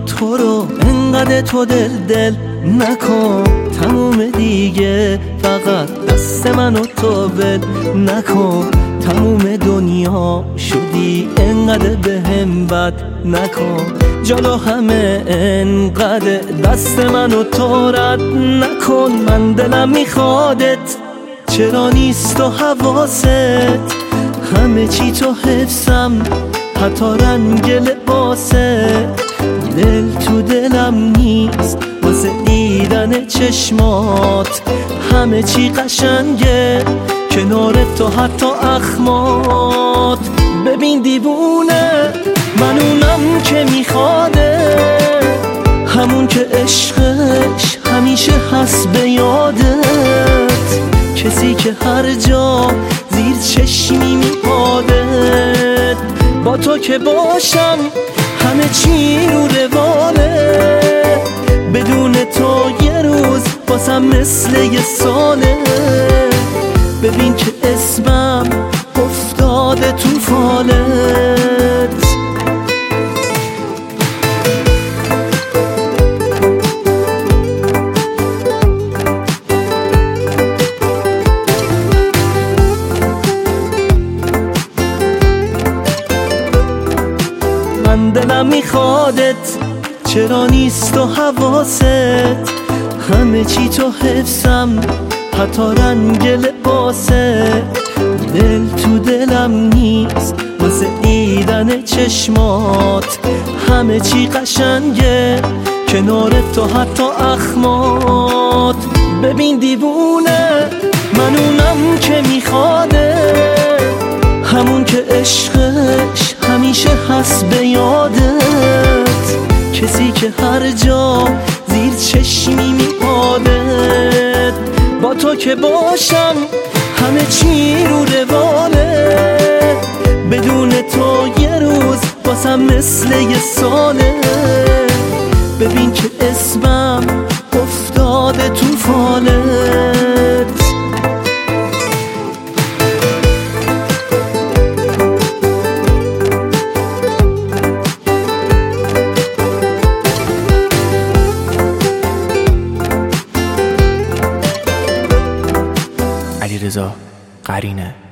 تو رو انقدر تو دل نکن، تموم دیگه فقط دست من و تو ول نکن. تموم دنیا شدی انقدر بهم بد نکن، جلو همه انقدر دست من و تو رد نکن. من دلم میخوادت چرا نیست و حواست، همه چی تو حفظم حتی رنگ لباست. دل تو دلم نیست واسه دیدن چشمات، همه چی قشنگه کنار تو حتی اخمات. ببین دیوونه من اونم که میخواده، همون که عشقش همیشه هست به یادت، کسی که هر جا زیر چشمی میپادت. با تو که باشم همه چی رو رواله، بدون تو یه روز باسم مثل یه ساله. ببین که اسمم افتاده تو فالت. من دلم میخوادت چرا نیست و حواست، همه چی تو حفظم حتی رنگ لباست. دل تو دلم نیست واسه دیدن چشمات، همه چی قشنگه کنار تو حتی اخمات. ببین دیوونه من اونم که میخواده، همون که عشقش همیشه هست به یادت، کسی که هر جا زیر چشمی میپادت. با تو که باشم همه چی رو رواله، بدون تو یه روز باسم مثل یه ساله. ببین که اسمم افتاده تو فالت. علیرضا قرینه.